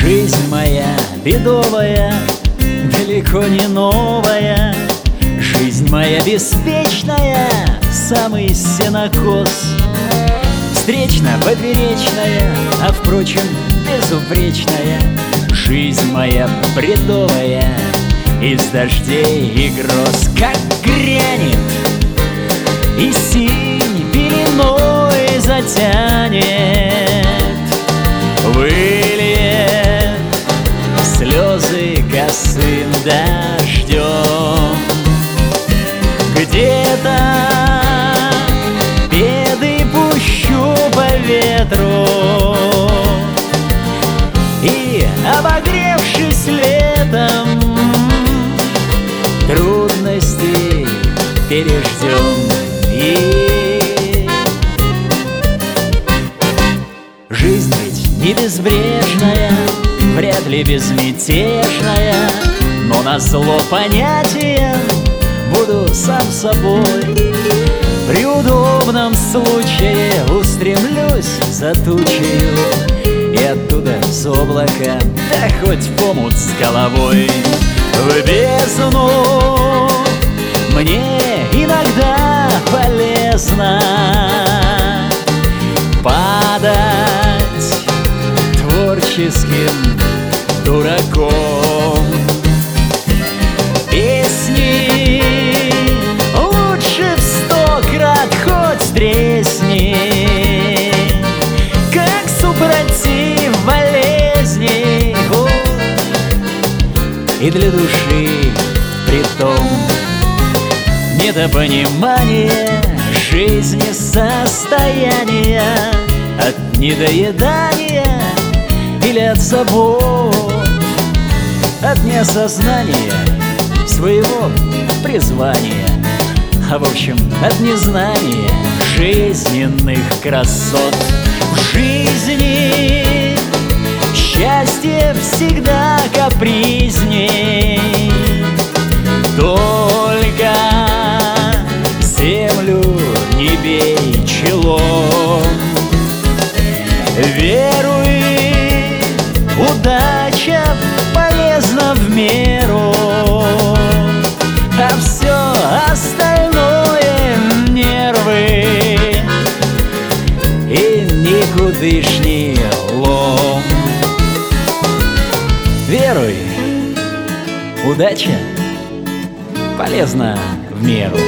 Жизнь моя бедовая, далеко не новая. Жизнь моя беспечная, самый сенокос. Встречно-поперечная, а впрочем безупречная. Жизнь моя бредовая, из дождей и гроз. Как грянет и синь пеленой затянет, выльет слезы косым дождем. Где-то беды пущу по ветру, и, обогревшись летом, трудности переждем. И жизнь ведь не безбрежная, вряд ли безмятежная, но назло понятиям буду сам собой. При удобном случае устремлюсь за тучею, и оттуда с облака, да хоть в омут с головой. В бездну мне иногда полезно падать творческим дураком. Песни лучше в 100 крат хоть тресни, как супротив болезни. И для души притом недопонимание жизни состояния от недоедания или от забот, от неосознания своего призвания, а в общем от незнания жизненных красот. В жизни счастье всегда капризней, только землю не бей челом. Веруй, удача полезна в меру, а все остальное — нервы и никудышний лом. Веруй, удача полезна в меру,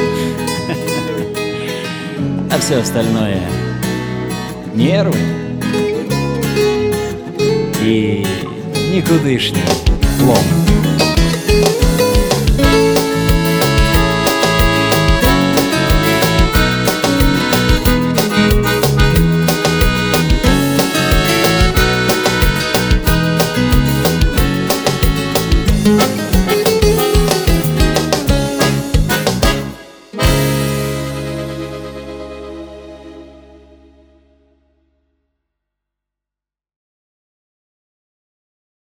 а все остальное — нервы и никудышний лом.